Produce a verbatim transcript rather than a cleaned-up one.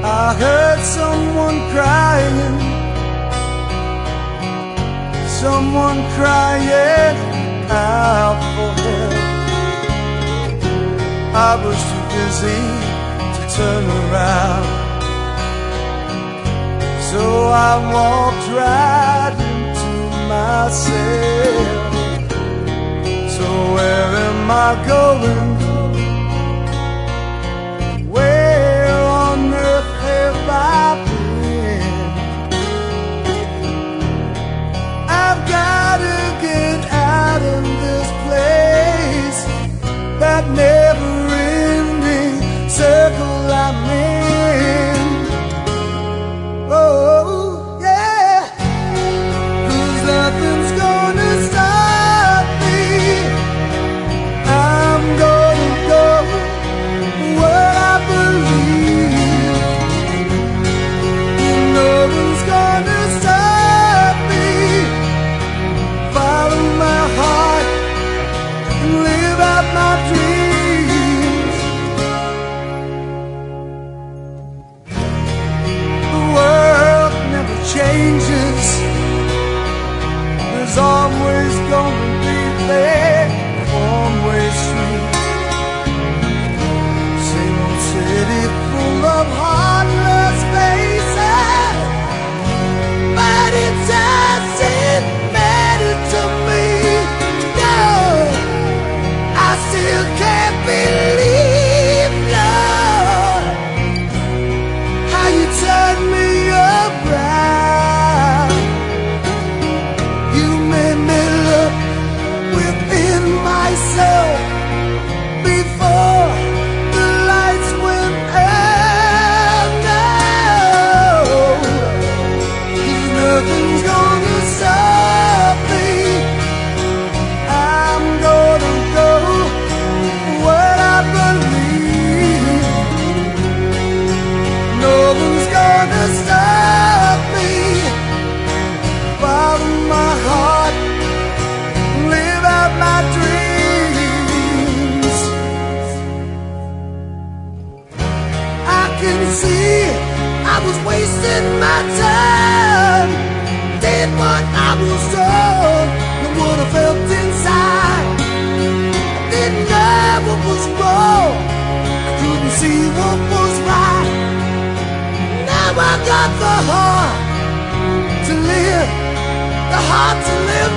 I heard someone crying, someone crying out for help. I was too busy to turn around, so I walked right into myself. So where am I going? Where on earth have I been? I've got to get out of this place, that never-ending circle I'm in. Oh, yeah, 'cause nothing's gonna stop me. I'm gonna go where I believe. No one's gonna stop me. Follow my heart and live out my dreams. The world never changes. There's always gonna be there, one-way street. Same old city full of heartless faces, but it doesn't matter to me. No, I still can't believe, Lord, how you turned me around. You made me look within myself before the lights went out. No, 'cause nothing's gonna stop me. I'm gonna go where I believe. No one's gonna stop me. Follow my heart, live out my dreams. I can see I was wasting my time, did what I was told, and what I felt inside. I didn't know what was wrong, I couldn't see what was right. Now I got the heart to live, the heart to live